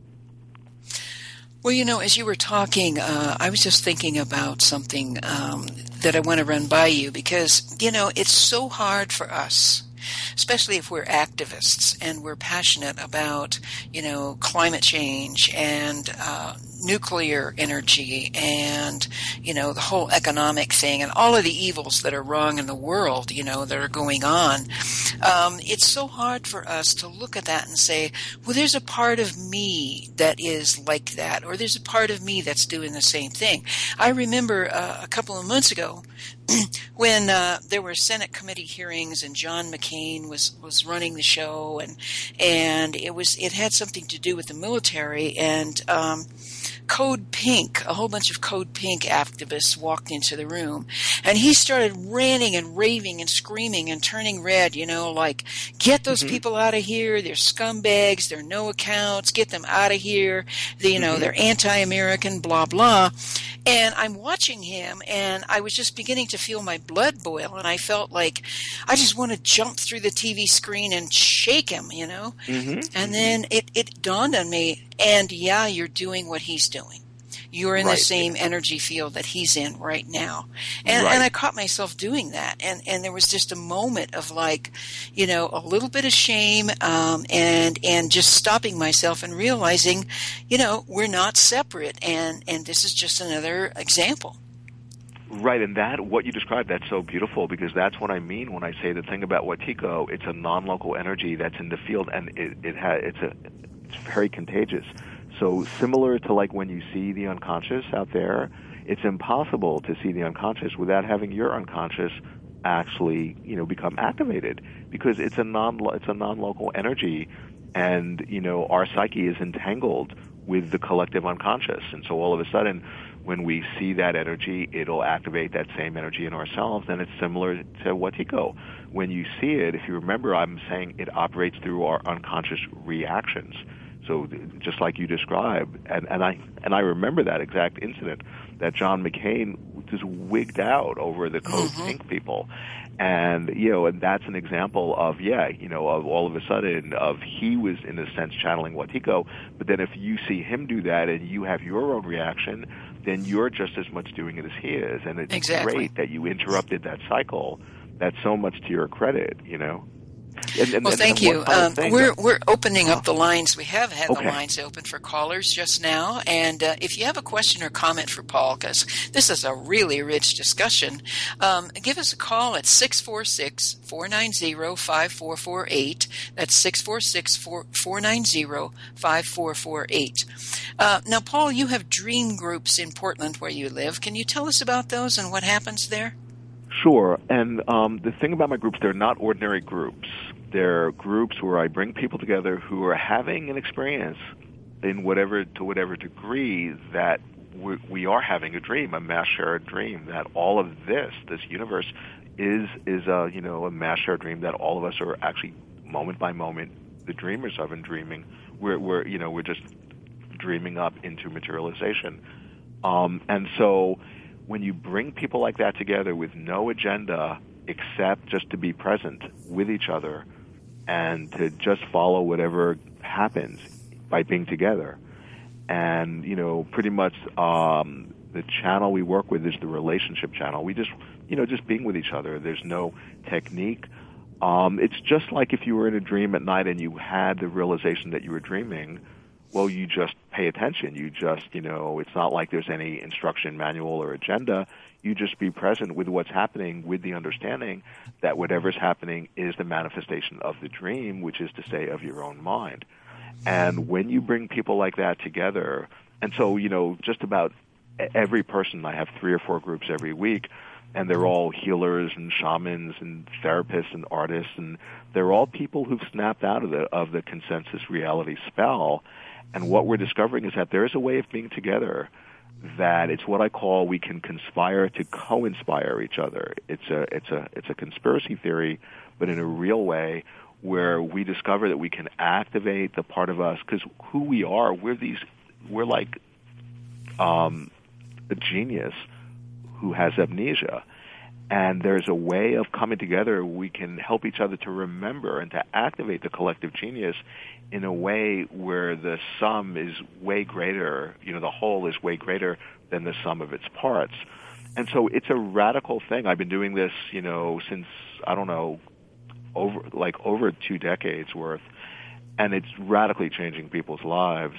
Well, you know, as you were talking, uh, I was just thinking about something um, that I want to run by you because, you know, it's so hard for us, especially if we're activists and we're passionate about, you know, climate change and uh, nuclear energy and, you know, the whole economic thing and all of the evils that are wrong in the world, you know, that are going on. Um, it's so hard for us to look at that and say, well, there's a part of me that is like that, or there's a part of me that's doing the same thing. I remember uh, a couple of months ago when uh, there were Senate committee hearings and John McCain was, was running the show, and and it was it had something to do with the military, and um, Code Pink, a whole bunch of Code Pink activists walked into the room, and he started ranting and raving and screaming and turning red, you know, like, get those mm-hmm. people out of here, they're scumbags, they're no accounts, get them out of here, they, you know, mm-hmm. they're anti-American, blah, blah. And I'm watching him, and I was just beginning to feel my blood boil, and I felt like I just want to jump through the T V screen and shake him, you know? Mm-hmm. And then it, it dawned on me, and yeah, you're doing what he's doing. You're in right. the same energy field that he's in right now. And, right. and I caught myself doing that. And, and there was just a moment of like, you know, a little bit of shame, um, and, and just stopping myself and realizing, you know, we're not separate. And, and this is just another example. Right, and that, what you described, that's so beautiful, because that's what I mean when I say the thing about Wetiko. It's a non-local energy that's in the field, and it, it ha, it's a it's very contagious. So similar to like when you see the unconscious out there, it's impossible to see the unconscious without having your unconscious actually, you know, become activated, because it's a non it's a non-local energy, and you know our psyche is entangled with the collective unconscious, and so all of a sudden, when we see that energy, it'll activate that same energy in ourselves, and it's similar to Wetiko. When you see it, if you remember, I'm saying it operates through our unconscious reactions. So just like you described, and, and I and I remember that exact incident that John McCain just wigged out over the Code mm-hmm. Pink people, and you know, and that's an example of yeah, you know, of all of a sudden of he was in a sense channeling Wetiko, but then if you see him do that and you have your own reaction, then you're just as much doing it as he is, and it's exactly. great that you interrupted that cycle. That's so much to your credit, you know. And, and, well, thank and you. Um, we're we're opening uh, up the lines. We have had okay. the lines open for callers just now, and uh, if you have a question or comment for Paul, because this is a really rich discussion, um, give us a call at six four six, four nine zero, five four four eight. That's six four six, four nine zero, five four four eight. Uh, now, Paul, you have dream groups in Portland where you live. Can you tell us about those and what happens there? Sure. And um, the thing about my groups, they're not ordinary groups. They're groups where I bring people together who are having an experience in whatever to whatever degree that we, we are having a dream, a mass shared dream, that all of this, this universe, is is a you know a mass shared dream that all of us are actually moment by moment the dreamers of and dreaming. We're we're you know we're just dreaming up into materialization. Um, and so when you bring people like that together with no agenda except just to be present with each other and to just follow whatever happens by being together. And, you know, pretty much um, the channel we work with is the relationship channel. We just, you know, just being with each other. There's no technique. Um, it's just like if you were in a dream at night and you had the realization that you were dreaming. Well, you just pay attention. You just, you know, it's not like there's any instruction manual or agenda. You just be present with what's happening, with the understanding that whatever's happening is the manifestation of the dream, which is to say of your own mind. And when you bring people like that together, and so, you know, just about every person, I have three or four groups every week, and they're all healers and shamans and therapists and artists, and they're all people who've snapped out of the of the consensus reality spell. And what we're discovering is that there is a way of being together that it's what I call we can conspire to co-inspire each other. It's a it's a it's a conspiracy theory, but in a real way, where we discover that we can activate the part of us, because who we are, we're these we're like um, a genius who has amnesia. And there's a way of coming together. We can help each other to remember and to activate the collective genius in a way where the sum is way greater, you know, the whole is way greater than the sum of its parts. And so it's a radical thing. I've been doing this, you know, since, I don't know, over like over two decades worth. And it's radically changing people's lives.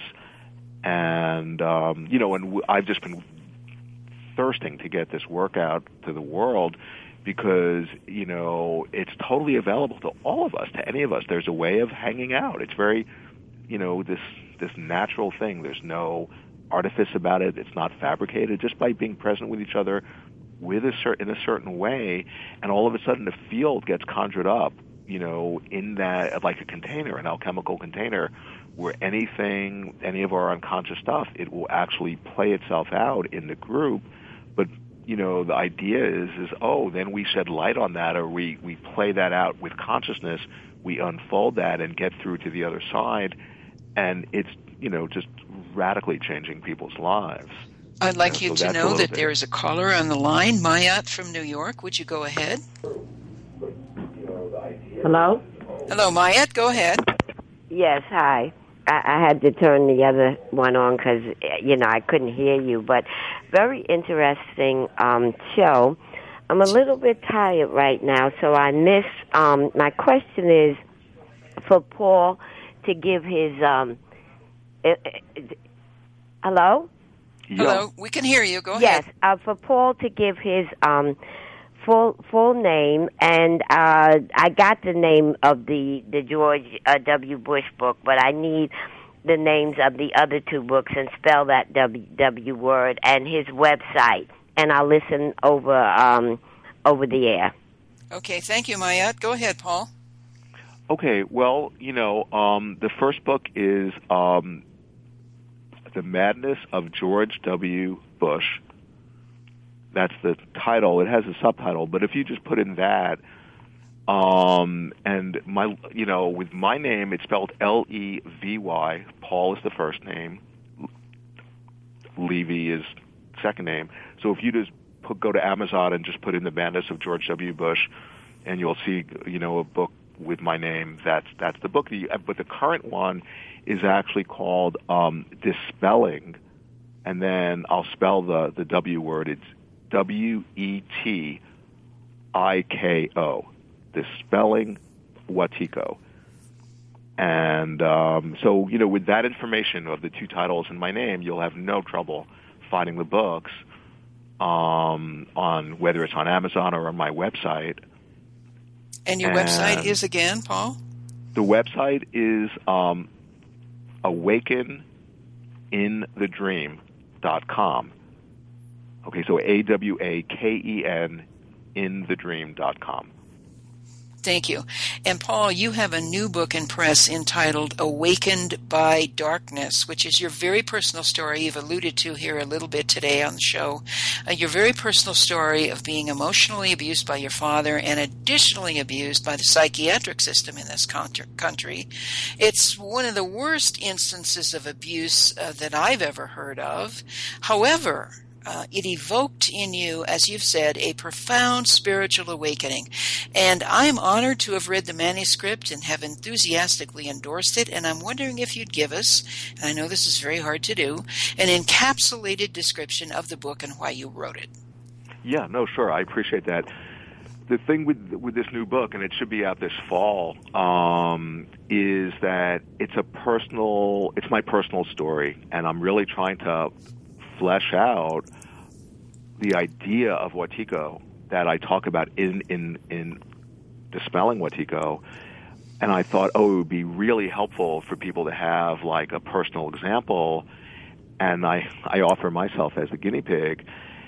And, um, you know, and w- I've just been thirsting to get this work out to the world because, you know, it's totally available to all of us, to any of us. There's a way of hanging out. It's very, you know, this this natural thing. There's no artifice about it. It's not fabricated. Just by being present with each other with a cer- in a certain way, and all of a sudden the field gets conjured up, you know, in that, like a container, an alchemical container, where anything, any of our unconscious stuff, it will actually play itself out in the group. But, you know, the idea is, is oh, then we shed light on that, or we, we play that out with consciousness, we unfold that and get through to the other side, and it's, you know, just radically changing people's lives. I'd like you, know, you so to know that bit. there is a caller on the line, Mayat from New York. Would you go ahead? Hello? Hello, Mayat. Go ahead. Yes, hi. I, I had to turn the other one on because, you know, I couldn't hear you. But very interesting um, show. I'm a little bit tired right now, so I missed. Um, my question is for Paul to give his. Um, uh, uh, hello? Hello, we can hear you. Go yes, ahead. Yes, uh, for Paul to give his um, full full name, and uh, I got the name of the the George uh, W. Bush book, but I need the names of the other two books and spell that W, w word and his website, and I'll listen over um, over the air. Okay, thank you, Mayat. Go ahead, Paul. Okay, well, you know, um, the first book is um, The Madness of George W. Bush. That's the title. It has a subtitle, but if you just put in that, um, and my, you know, with my name, it's spelled L E V Y. Paul is the first name. Levy is second name. So if you just put, go to Amazon and just put in The Madness of George W. Bush, and you'll see, you know, a book with my name. That's that's the book. But the current one is actually called um, Dispelling, and then I'll spell the the W word. It's W E T I K O. Dispelling Wetiko. And um, so, you know, with that information of the two titles in my name, you'll have no trouble finding the books um, on whether it's on Amazon or on my website. And your and website is again, Paul? The website is um, awaken in the dream dot com. Okay, so A W A K E N in the dream dot com. Thank you. And Paul, you have a new book in press entitled Awakened by Darkness, which is your very personal story you've alluded to here a little bit today on the show. Uh, your very personal story of being emotionally abused by your father and additionally abused by the psychiatric system in this country. It's one of the worst instances of abuse uh, that I've ever heard of. However, Uh, it evoked in you, as you've said, a profound spiritual awakening. And I'm honored to have read the manuscript and have enthusiastically endorsed it, and I'm wondering if you'd give us, and I know this is very hard to do, an encapsulated description of the book and why you wrote it. Yeah, no, sure. I appreciate that. The thing with with this new book, and it should be out this fall, um, is that it's a personal, it's my personal story, and I'm really trying to flesh out the idea of Wetiko that I talk about in, in, in Dispelling Wetiko. And I thought, oh, it would be really helpful for people to have like a personal example. And I, I offer myself as the guinea pig.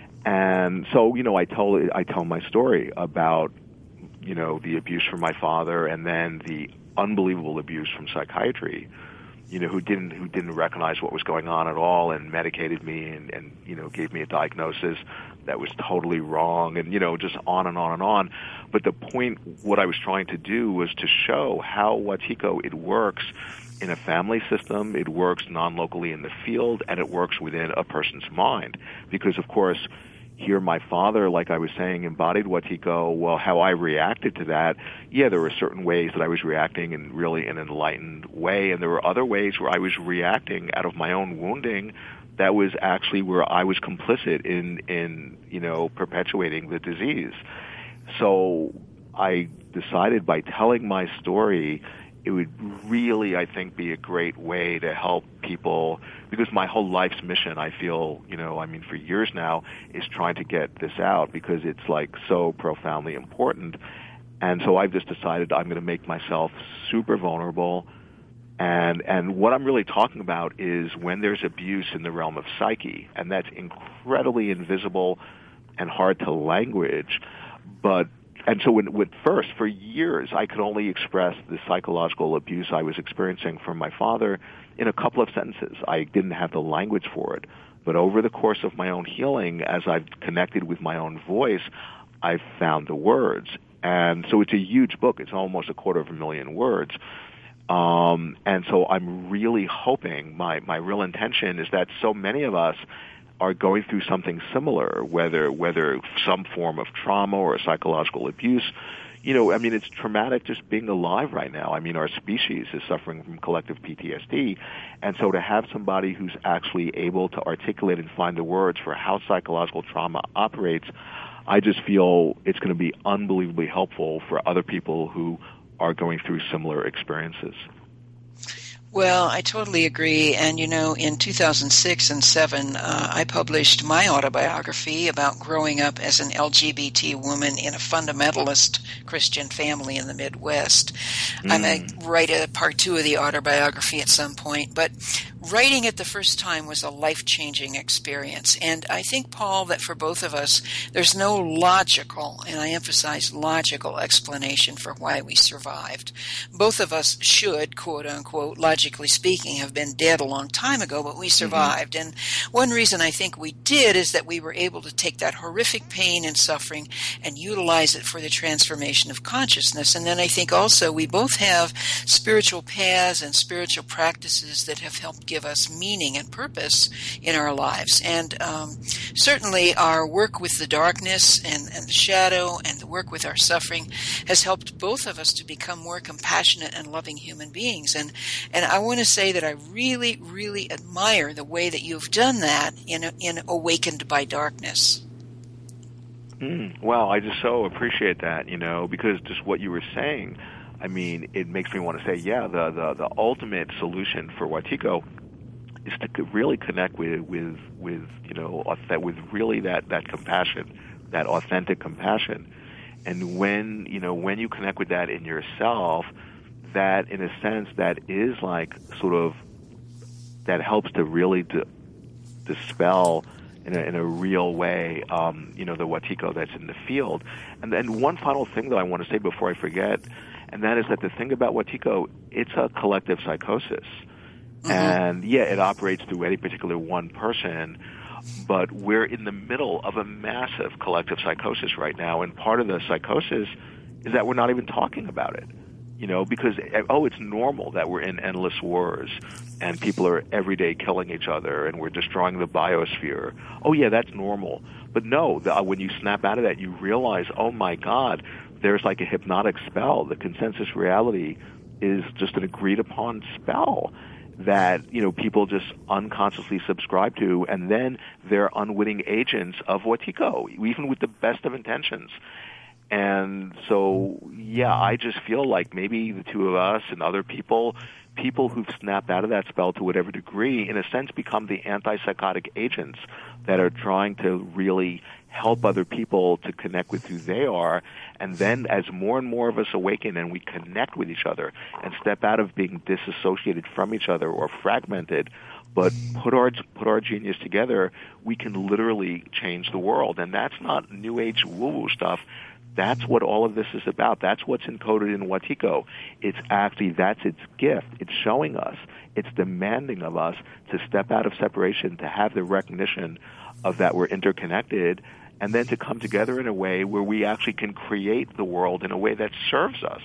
And so, you know, I tell, I tell my story about, you know, the abuse from my father and then the unbelievable abuse from psychiatry. You know, who didn't who didn't recognize what was going on at all and medicated me and, and, you know, gave me a diagnosis that was totally wrong and, you know, just on and on and on. But the point, what I was trying to do was to show how Wetiko, it works in a family system, it works non-locally in the field, and it works within a person's mind. Because, of course, here my father, like I was saying, embodied Wetiko. Well, how I reacted to that, yeah, there were certain ways that I was reacting in really an enlightened way, and there were other ways where I was reacting out of my own wounding that was actually where I was complicit in, in you know, perpetuating the disease. So I decided by telling my story, it would really, I think, be a great way to help people, because my whole life's mission, I feel, you know, I mean, for years now, is trying to get this out because it's, like, so profoundly important. And so I've just decided I'm going to make myself super vulnerable. And and what I'm really talking about is when there's abuse in the realm of psyche, and that's incredibly invisible and hard to language, but And so when, when first, for years, I could only express the psychological abuse I was experiencing from my father in a couple of sentences. I didn't have the language for it. But over the course of my own healing, as I've connected with my own voice, I've found the words. And so it's a huge book. It's almost a quarter of a million words. Um, and so I'm really hoping, my, my real intention is that so many of us are going through something similar, whether whether some form of trauma or psychological abuse. You know, I mean, it's traumatic just being alive right now. I mean, our species is suffering from collective P T S D. And so to have somebody who's actually able to articulate and find the words for how psychological trauma operates, I just feel it's going to be unbelievably helpful for other people who are going through similar experiences. Well, I totally agree. And, you know, in two thousand six and seven, uh, I published my autobiography about growing up as an L G B T woman in a fundamentalist Christian family in the Midwest. Mm. I may write a part two of the autobiography at some point, but writing it the first time was a life-changing experience. And I think, Paul, that for both of us, there's no logical, and I emphasize logical, explanation for why we survived. Both of us should, quote unquote, logically speaking, have been dead a long time ago, but we survived. Mm-hmm. And one reason I think we did is that we were able to take that horrific pain and suffering and utilize it for the transformation of consciousness. And then I think also we both have spiritual paths and spiritual practices that have helped give us meaning and purpose in our lives. And um, certainly our work with the darkness and, and the shadow and the work with our suffering has helped both of us to become more compassionate and loving human beings. And and I want to say that I really, really admire the way that you've done that in in Awakened by Darkness. Mm, well, I just so appreciate that, you know, because just what you were saying, I mean, it makes me want to say, yeah, the, the, the ultimate solution for Wetiko is to really connect with, with, with you know, with really that, that compassion, that authentic compassion. And when, you know, when you connect with that in yourself, that in a sense that is like sort of, that helps to really di- dispel in a, in a real way, um, you know, the Wetiko that's in the field. And then one final thing that I want to say before I forget, and that is that the thing about Wetiko, it's a collective psychosis. Mm-hmm. And yeah, it operates through any particular one person, but we're in the middle of a massive collective psychosis right now, and part of the psychosis is that we're not even talking about it. You know, because, oh, it's normal that we're in endless wars and people are every day killing each other and we're destroying the biosphere. Oh, yeah, that's normal. But no, the, when you snap out of that, you realize, oh, my God, there's like a hypnotic spell. The consensus reality is just an agreed-upon spell that, you know, people just unconsciously subscribe to, and then they're unwitting agents of Wetiko, even with the best of intentions. And so, yeah, I just feel like maybe the two of us and other people, people who've snapped out of that spell to whatever degree, in a sense become the antipsychotic agents that are trying to really help other people to connect with who they are. And then as more and more of us awaken and we connect with each other and step out of being disassociated from each other or fragmented, but put our put our genius together, we can literally change the world. And that's not New Age woo-woo stuff. That's what all of this is about. That's what's encoded in Wetiko. It's actually, that's its gift. It's showing us. It's demanding of us to step out of separation, to have the recognition of that we're interconnected, and then to come together in a way where we actually can create the world in a way that serves us.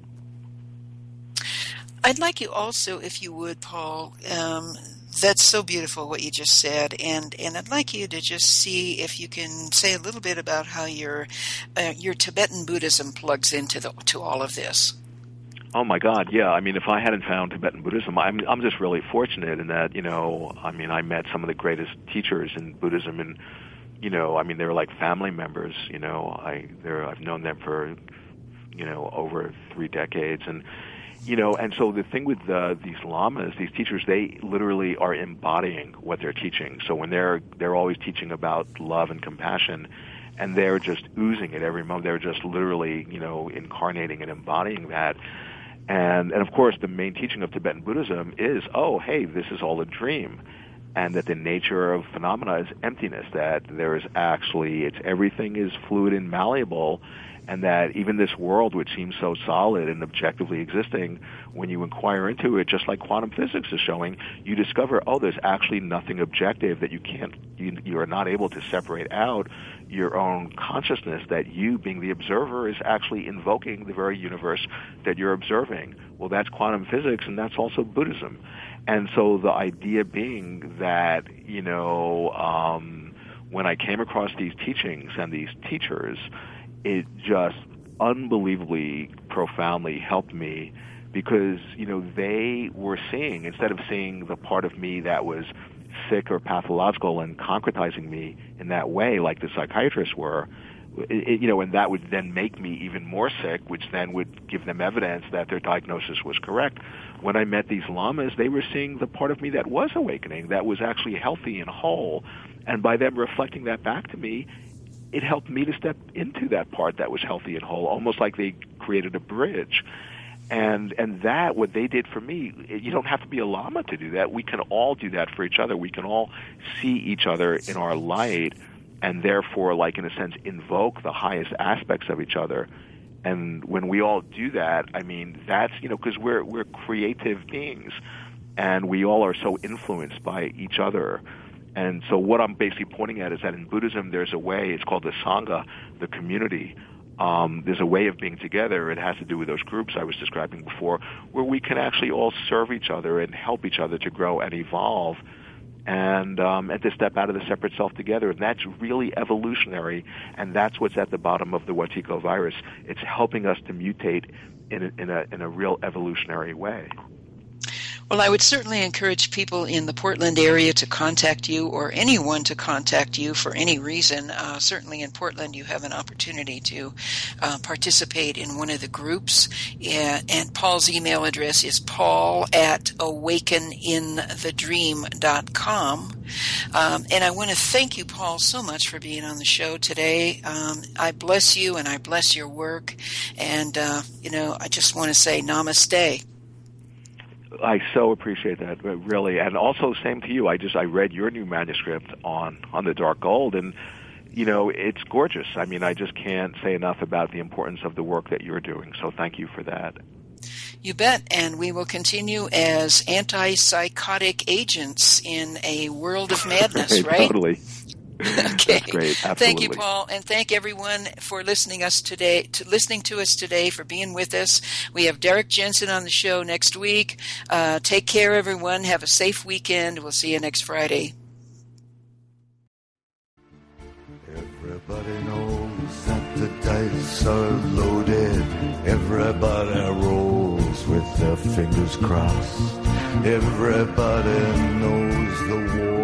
I'd like you also, if you would, Paul, um, that's so beautiful what you just said, and, and I'd like you to just see if you can say a little bit about how your uh, your Tibetan Buddhism plugs into the, to all of this. Oh my God, yeah. I mean, if I hadn't found Tibetan Buddhism, I'm I'm just really fortunate in that, you know, I mean, I met some of the greatest teachers in Buddhism, and you know, I mean, they were like family members. You know, I they're I've known them for, you know, over three decades, and. You know, and so the thing with uh, these lamas, these teachers, they literally are embodying what they're teaching. So when they're they're always teaching about love and compassion, and they're just oozing it every moment. They're just literally, you know, incarnating and embodying that. And and of course, the main teaching of Tibetan Buddhism is, oh, hey, this is all a dream, and that the nature of phenomena is emptiness. That there is actually, it's everything is fluid and malleable. And that even this world, which seems so solid and objectively existing, when you inquire into it, just like quantum physics is showing, you discover, oh, there's actually nothing objective, that you can't, you, you are not able to separate out your own consciousness, that you, being the observer, is actually invoking the very universe that you're observing. Well, that's quantum physics, and that's also Buddhism. And so the idea being that, you know, um, when I came across these teachings and these teachers, it just unbelievably profoundly helped me, because, you know, they were seeing, instead of seeing the part of me that was sick or pathological and concretizing me in that way like the psychiatrists were, it, you know, and that would then make me even more sick, which then would give them evidence that their diagnosis was correct. When I met these lamas, they were seeing the part of me that was awakening, that was actually healthy and whole. And by them reflecting that back to me, it helped me to step into that part that was healthy and whole, almost like they created a bridge. And and that, what they did for me, you don't have to be a lama to do that. We can all do that for each other. We can all see each other in our light and therefore, like, in a sense, invoke the highest aspects of each other. And when we all do that, I mean, that's, you know, because we're, we're creative beings, and we all are so influenced by each other. And so what I'm basically pointing at is that in Buddhism, there's a way, it's called the Sangha, the community. Um, there's a way of being together. It has to do with those groups I was describing before, where we can actually all serve each other and help each other to grow and evolve, and um, and to step out of the separate self together. And that's really evolutionary, and that's what's at the bottom of the Wetiko virus. It's helping us to mutate in a, in a, in a real evolutionary way. Well, I would certainly encourage people in the Portland area to contact you, or anyone to contact you for any reason. Uh, certainly in Portland, you have an opportunity to uh, participate in one of the groups. Yeah, and Paul's email address is paul at awaken in the dream dot com. Um, and I want to thank you, Paul, so much for being on the show today. Um, I bless you, and I bless your work. And, uh, you know, I just want to say namaste. I so appreciate that, really, and also same to you. I just I read your new manuscript on on the dark gold, and you know it's gorgeous. I mean, I just can't say enough about the importance of the work that you're doing. So thank you for that. You bet, and we will continue as antipsychotic agents in a world of madness, right? Totally. Okay. That's great. Absolutely. Thank you, Paul, and thank everyone for listening us today. To listening to us today, for being with us. We have Derek Jensen on the show next week. Uh, take care, everyone. Have a safe weekend. We'll see you next Friday. Everybody knows that the dice are loaded. Everybody rolls with their fingers crossed. Everybody knows the war